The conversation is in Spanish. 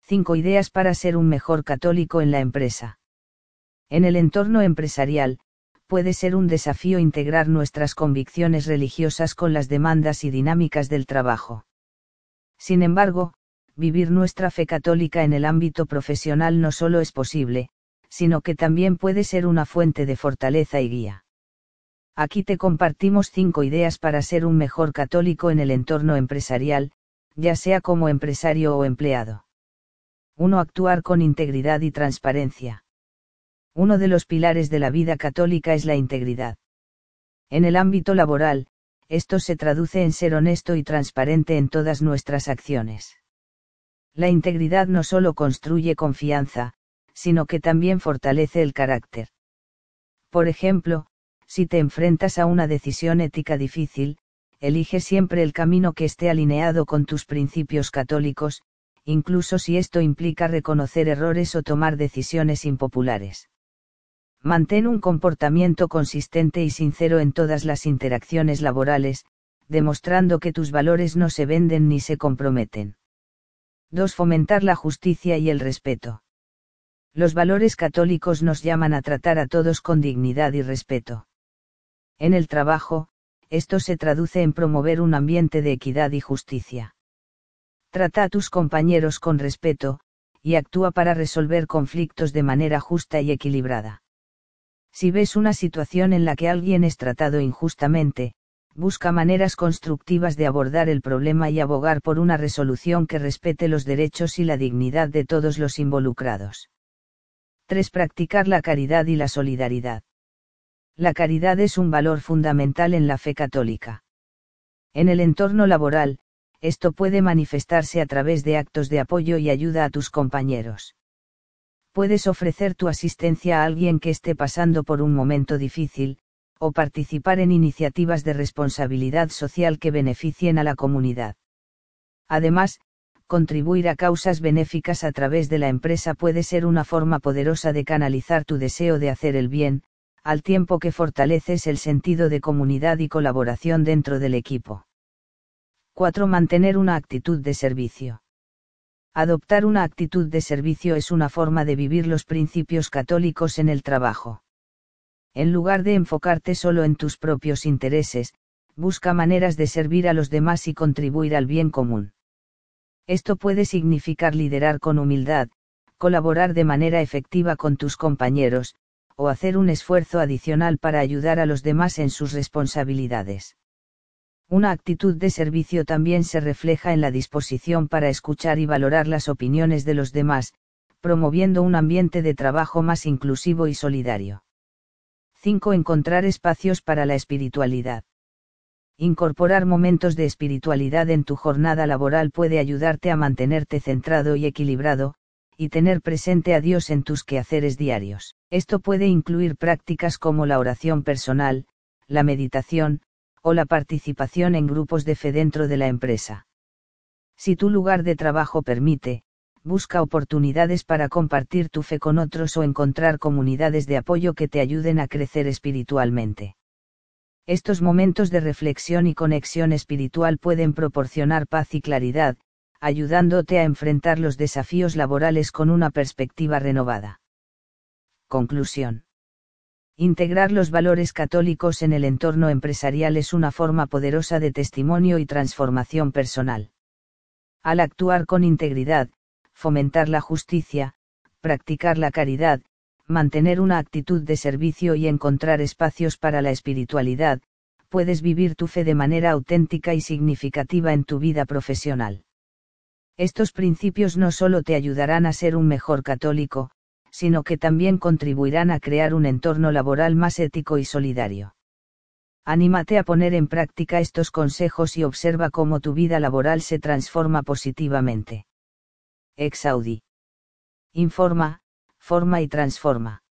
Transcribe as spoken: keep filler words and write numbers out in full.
cinco ideas para ser un mejor católico en la empresa. En el entorno empresarial, puede ser un desafío integrar nuestras convicciones religiosas con las demandas y dinámicas del trabajo. Sin embargo, vivir nuestra fe católica en el ámbito profesional no solo es posible, sino que también puede ser una fuente de fortaleza y guía. Aquí te compartimos cinco ideas para ser un mejor católico en el entorno empresarial, ya sea como empresario o empleado. uno. Actuar con integridad y transparencia. Uno de los pilares de la vida católica es la integridad. En el ámbito laboral, esto se traduce en ser honesto y transparente en todas nuestras acciones. La integridad no solo construye confianza, sino que también fortalece el carácter. Por ejemplo, si te enfrentas a una decisión ética difícil, elige siempre el camino que esté alineado con tus principios católicos, incluso si esto implica reconocer errores o tomar decisiones impopulares. Mantén un comportamiento consistente y sincero en todas las interacciones laborales, demostrando que tus valores no se venden ni se comprometen. dos. Fomentar la justicia y el respeto. Los valores católicos nos llaman a tratar a todos con dignidad y respeto. En el trabajo, esto se traduce en promover un ambiente de equidad y justicia. Trata a tus compañeros con respeto, y actúa para resolver conflictos de manera justa y equilibrada. Si ves una situación en la que alguien es tratado injustamente, busca maneras constructivas de abordar el problema y abogar por una resolución que respete los derechos y la dignidad de todos los involucrados. tres. Practicar la caridad y la solidaridad. La caridad es un valor fundamental en la fe católica. En el entorno laboral, esto puede manifestarse a través de actos de apoyo y ayuda a tus compañeros. Puedes ofrecer tu asistencia a alguien que esté pasando por un momento difícil, o participar en iniciativas de responsabilidad social que beneficien a la comunidad. Además, contribuir a causas benéficas a través de la empresa puede ser una forma poderosa de canalizar tu deseo de hacer el bien, al tiempo que fortaleces el sentido de comunidad y colaboración dentro del equipo. cuatro. Mantener una actitud de servicio. Adoptar una actitud de servicio es una forma de vivir los principios católicos en el trabajo. En lugar de enfocarte solo en tus propios intereses, busca maneras de servir a los demás y contribuir al bien común. Esto puede significar liderar con humildad, colaborar de manera efectiva con tus compañeros, o hacer un esfuerzo adicional para ayudar a los demás en sus responsabilidades. Una actitud de servicio también se refleja en la disposición para escuchar y valorar las opiniones de los demás, promoviendo un ambiente de trabajo más inclusivo y solidario. cinco. Encontrar espacios para la espiritualidad. Incorporar momentos de espiritualidad en tu jornada laboral puede ayudarte a mantenerte centrado y equilibrado, y tener presente a Dios en tus quehaceres diarios. Esto puede incluir prácticas como la oración personal, la meditación, o la participación en grupos de fe dentro de la empresa. Si tu lugar de trabajo permite, busca oportunidades para compartir tu fe con otros o encontrar comunidades de apoyo que te ayuden a crecer espiritualmente. Estos momentos de reflexión y conexión espiritual pueden proporcionar paz y claridad, ayudándote a enfrentar los desafíos laborales con una perspectiva renovada. Conclusión. Integrar los valores católicos en el entorno empresarial es una forma poderosa de testimonio y transformación personal. Al actuar con integridad, fomentar la justicia, practicar la caridad, mantener una actitud de servicio y encontrar espacios para la espiritualidad, puedes vivir tu fe de manera auténtica y significativa en tu vida profesional. Estos principios no solo te ayudarán a ser un mejor católico, sino que también contribuirán a crear un entorno laboral más ético y solidario. Anímate a poner en práctica estos consejos y observa cómo tu vida laboral se transforma positivamente. Ex Audi. Informa, forma y transforma.